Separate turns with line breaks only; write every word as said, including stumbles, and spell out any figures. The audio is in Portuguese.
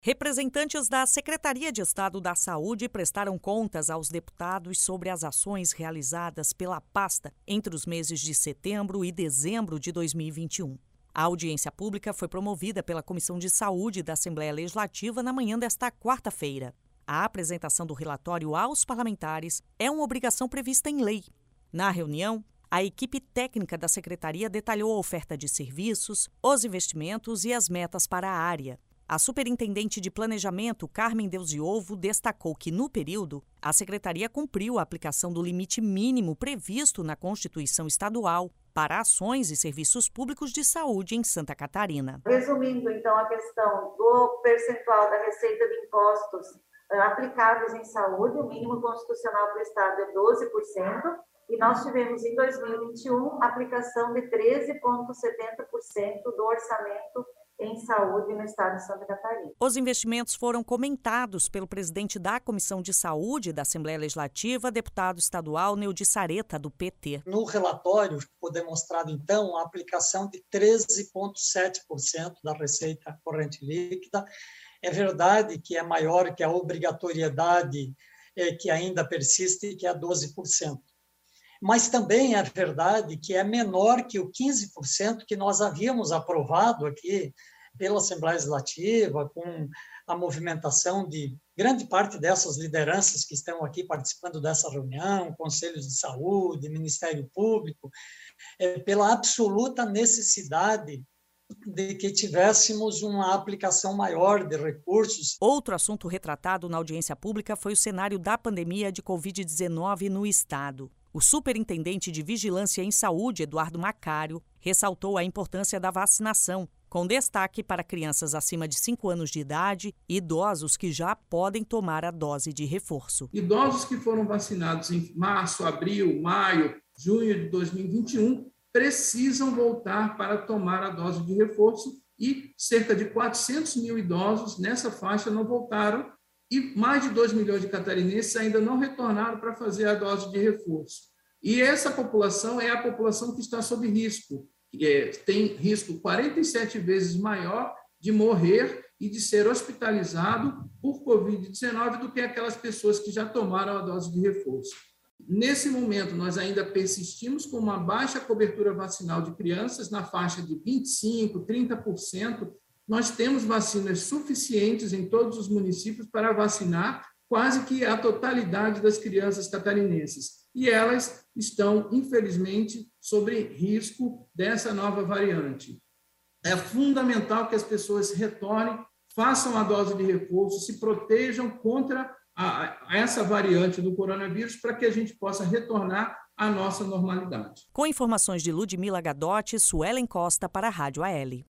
Representantes da Secretaria de Estado da Saúde prestaram contas aos deputados sobre as ações realizadas pela pasta entre os meses de setembro e dezembro de dois mil e vinte e um. A audiência pública foi promovida pela Comissão de Saúde da Assembleia Legislativa na manhã desta quarta-feira. A apresentação do relatório aos parlamentares é uma obrigação prevista em lei. Na reunião, a equipe técnica da Secretaria detalhou a oferta de serviços, os investimentos e as metas para a área. A superintendente de Planejamento, Carmen Deusiovo, destacou que, no período, a Secretaria cumpriu a aplicação do limite mínimo previsto na Constituição Estadual para ações e serviços públicos de saúde em Santa Catarina.
Resumindo, então, a questão do percentual da receita de impostos aplicados em saúde, o mínimo constitucional para o Estado é doze por cento, e nós tivemos em dois mil e vinte e um a aplicação de treze vírgula setenta por cento do orçamento em saúde no estado de Santa Catarina.
Os investimentos foram comentados pelo presidente da Comissão de Saúde da Assembleia Legislativa, deputado estadual Neudi Sareta, do P T.
No relatório foi demonstrado, então, a aplicação de treze vírgula sete por cento da receita corrente líquida. É verdade que é maior que a obrigatoriedade é, que ainda persiste, que é doze por cento. Mas também é verdade que é menor que o quinze por cento que nós havíamos aprovado aqui pela Assembleia Legislativa, com a movimentação de grande parte dessas lideranças que estão aqui participando dessa reunião, Conselhos de Saúde, Ministério Público, é, pela absoluta necessidade de que tivéssemos uma aplicação maior de recursos.
Outro assunto retratado na audiência pública foi o cenário da pandemia de covid dezenove no estado. O superintendente de Vigilância em Saúde, Eduardo Macário, ressaltou a importância da vacinação, com destaque para crianças acima de cinco anos de idade e idosos que já podem tomar a dose de reforço.
Idosos que foram vacinados em março, abril, maio, junho de dois mil e vinte e um precisam voltar para tomar a dose de reforço e cerca de quatrocentos mil idosos nessa faixa não voltaram e mais de dois milhões de catarinenses ainda não retornaram para fazer a dose de reforço. E essa população é a população que está sob risco, que é, tem risco quarenta e sete vezes maior de morrer e de ser hospitalizado por covid dezenove do que aquelas pessoas que já tomaram a dose de reforço. Nesse momento, nós ainda persistimos com uma baixa cobertura vacinal de crianças na faixa de vinte e cinco por cento, trinta por cento. Nós temos vacinas suficientes em todos os municípios para vacinar quase que a totalidade das crianças catarinenses. E elas estão, infelizmente, sob risco dessa nova variante. É fundamental que as pessoas retornem, façam a dose de reforço, se protejam contra a, a essa variante do coronavírus para que a gente possa retornar à nossa normalidade.
Com informações de Ludmila Gadotti, Suelen Costa para a Rádio A L.